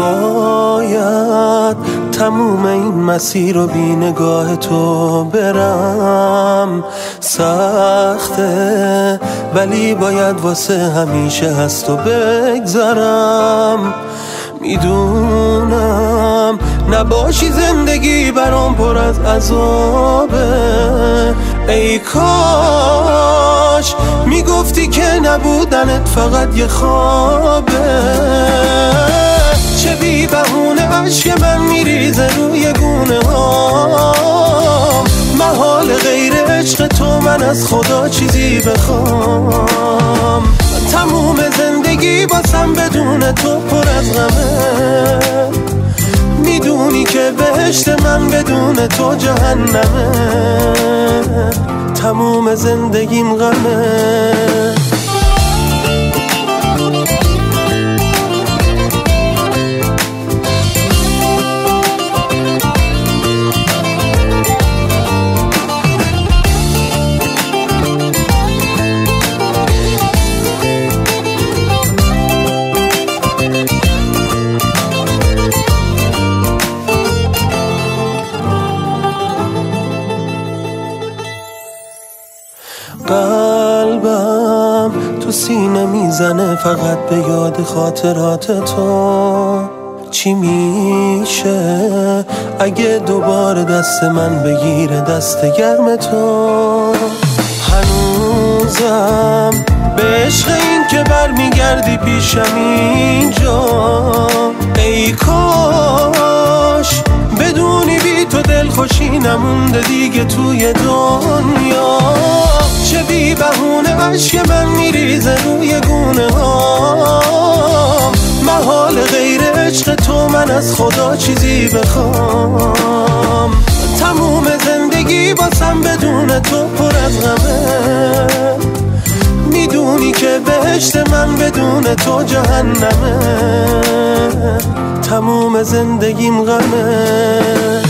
باید تموم این مسیر رو بی نگاه تو برم. سخته ولی باید واسه همیشه از تو بگذرم. میدونم نباشی زندگی برام پر از عذابه. ای کاش میگفتی که نبودنت فقط یه خوابه. چه بی بهونه عشق من میریزه روی گونه هام. محال غیر عشق تو من از خدا چیزی بخوام. تموم زندگی باسم بدون تو پر از غمه. میدونی که بهشت من بدون تو جهنمه. تموم زندگیم غمه. قلبم تو سینه میزنه فقط به یاد خاطرات تو. چی میشه اگه دوباره دست من بگیره دست گرم تو؟ هنوزم به عشق این که برمیگردی پیشم اینجا. ای کاش بدونی بی تو دلخوشی نمونده دیگه توی دنیا. چه بی بهونه عشق من میریزه روی گونه هام. محال غیر عشق تو من از خدا چیزی بخوام. تموم زندگی باسم بدون تو پر از غمه. میدونی که بهشت من بدون تو جهنمه. تموم زندگیم غمه.